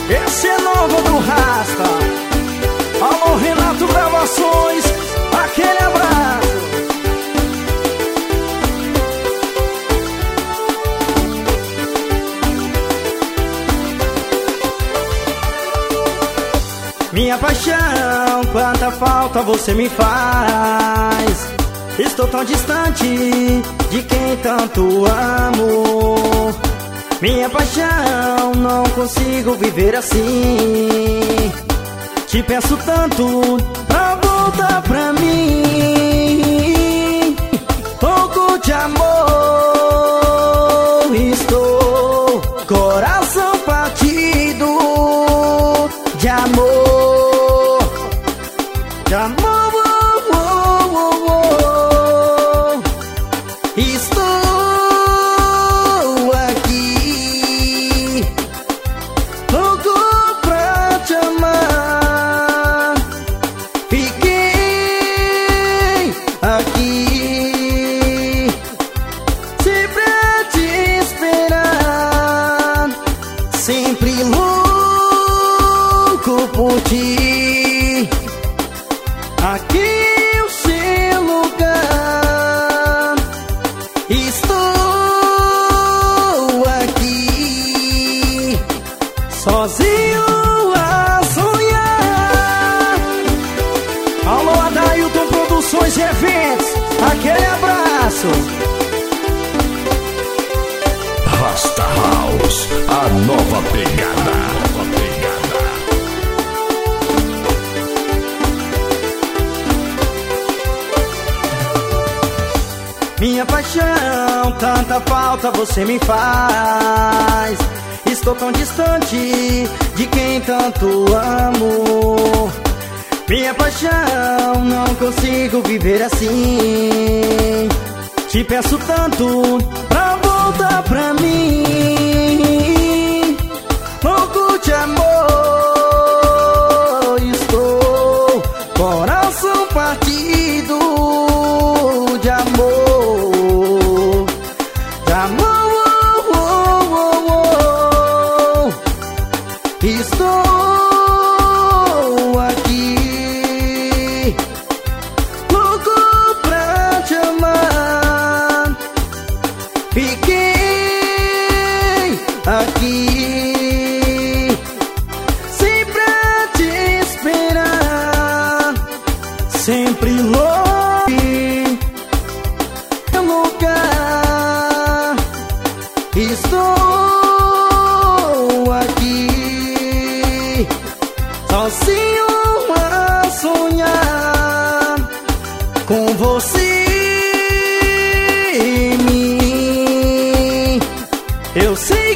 Esse é novo do Rasta. Alô, Renato Gravações, aquele abraço. Minha paixão, quanta falta você me faz. Estou tão distante de quem tanto amo. Minha paixão, não consigo viver assim. Te peço tanto pra voltar pra mim. Pouco de amor, estou coração partido de amor, de amor. Estou aqui, louco pra te amar. Fiquei aqui, sempre a te esperar, sempre louco por ti. Aqui o seu lugar. Estou aqui, sozinho a sonhar. Alô, Adailton Produções e Eventos, aquele abraço. Rasta House, a nova pegada. Minha paixão, tanta falta você me faz. Estou tão distante de quem tanto amo. Minha paixão, não consigo viver assim. Te peço tanto pra voltar pra mim. Louco de amor, estou coração partido de amor. Estou aqui, louco pra te amar. Fiquei aqui, sempre a te esperar, sempre longe do lugar. Estou aqui, sozinho a sonhar com você em mim. Eu sei